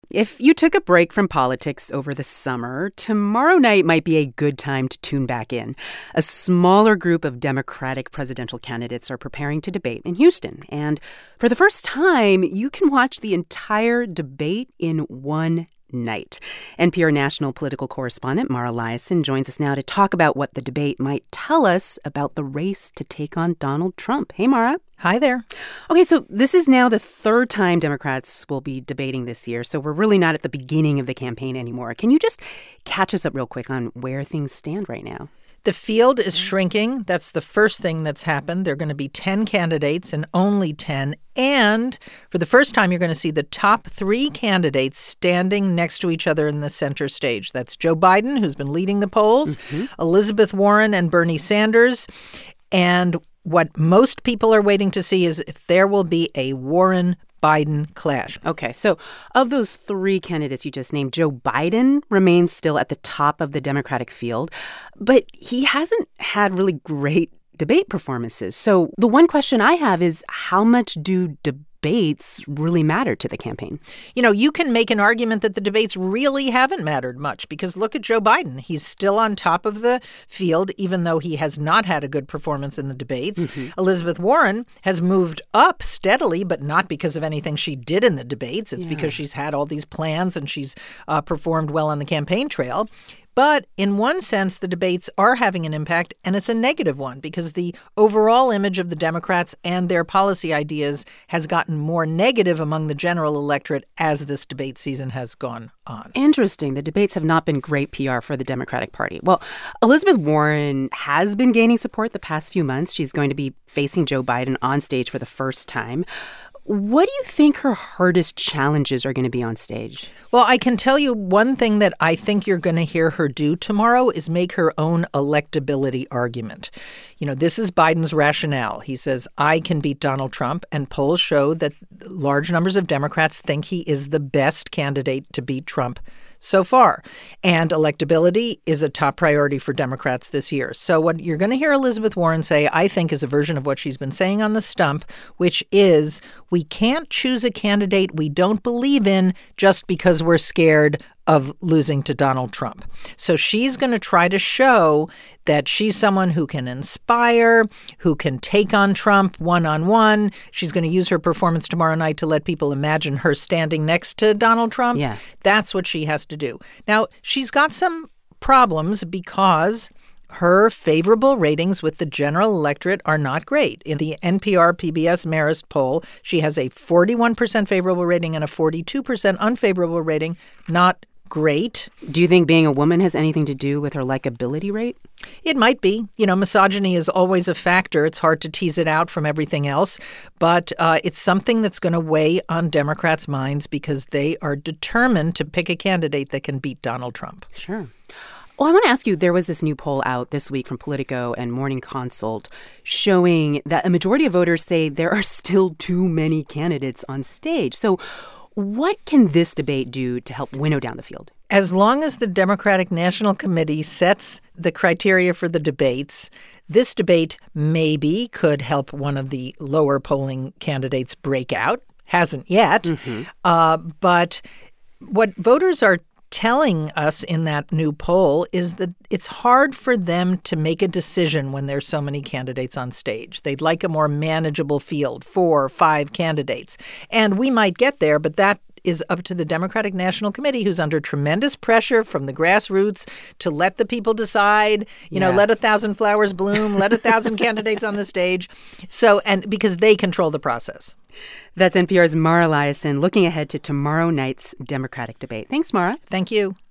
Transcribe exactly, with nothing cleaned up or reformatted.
If you took a break from politics over the summer, tomorrow night might be a good time to tune back in. A smaller group of Democratic presidential candidates are preparing to debate in Houston. And for the first time, you can watch the entire debate in one night. N P R national political correspondent Mara Liasson joins us now to talk about what the debate might tell us about the race to take on Donald Trump. Hey, Mara. Hi there. Okay, so this is now the third time Democrats will be debating this year, so we're really not at the beginning of the campaign anymore. Can you just catch us up real quick on where things stand right now? The field is shrinking. That's the first thing that's happened. There are going to be ten candidates and only ten. And for the first time, you're going to see the top three candidates standing next to each other in the center stage. That's Joe Biden, who's been leading the polls, mm-hmm. Elizabeth Warren and Bernie Sanders. And what most people are waiting to see is if there will be a Warren-Biden clash. Okay, so of those three candidates you just named, Joe Biden remains still at the top of the Democratic field, but he hasn't had really great debate performances. So the one question I have is, how much do debates really matter to the campaign? You know, you can make an argument that the debates really haven't mattered much because look at Joe Biden. He's still on top of the field, even though he has not had a good performance in the debates. Mm-hmm. Elizabeth Warren has moved up steadily, but not because of anything she did in the debates. It's yeah. because she's had all these plans and she's uh, performed well on the campaign trail. But in one sense, the debates are having an impact, and it's a negative one because the overall image of the Democrats and their policy ideas has gotten more negative among the general electorate as this debate season has gone on. Interesting. The debates have not been great P R for the Democratic Party. Well, Elizabeth Warren has been gaining support the past few months. She's going to be facing Joe Biden on stage for the first time. What do you think her hardest challenges are going to be on stage? Well, I can tell you one thing that I think you're going to hear her do tomorrow is make her own electability argument. You know, this is Biden's rationale. He says, I can beat Donald Trump, and polls show that large numbers of Democrats think he is the best candidate to beat Trump so far. And electability is a top priority for Democrats this year. So what you're going to hear Elizabeth Warren say, I think, is a version of what she's been saying on the stump, which is we can't choose a candidate we don't believe in just because we're scared of losing to Donald Trump. So she's going to try to show that she's someone who can inspire, who can take on Trump one-on-one. She's going to use her performance tomorrow night to let people imagine her standing next to Donald Trump. Yeah. That's what she has to do. Now, she's got some problems because her favorable ratings with the general electorate are not great. In the N P R P B S Marist poll, she has a forty-one percent favorable rating and a forty-two percent unfavorable rating. Not great. Do you think being a woman has anything to do with her likability rate? It might be. You know, misogyny is always a factor. It's hard to tease it out from everything else. But uh, it's something that's going to weigh on Democrats' minds because they are determined to pick a candidate that can beat Donald Trump. Sure. Well, I want to ask you, there was this new poll out this week from Politico and Morning Consult showing that a majority of voters say there are still too many candidates on stage. So what can this debate do to help winnow down the field? As long as the Democratic National Committee sets the criteria for the debates, this debate maybe could help one of the lower polling candidates break out. Hasn't yet. Mm-hmm. Uh, but what voters are telling us in that new poll is that it's hard for them to make a decision when there's so many candidates on stage. They'd like a more manageable field, four or five candidates. And we might get there, but that is up to the Democratic National Committee, who's under tremendous pressure from the grassroots to let the people decide, you yeah. know, let a thousand flowers bloom, let a thousand candidates on the stage. So, and because they control the process. That's N P R's Mara Liasson looking ahead to tomorrow night's Democratic debate. Thanks, Mara. Thank you.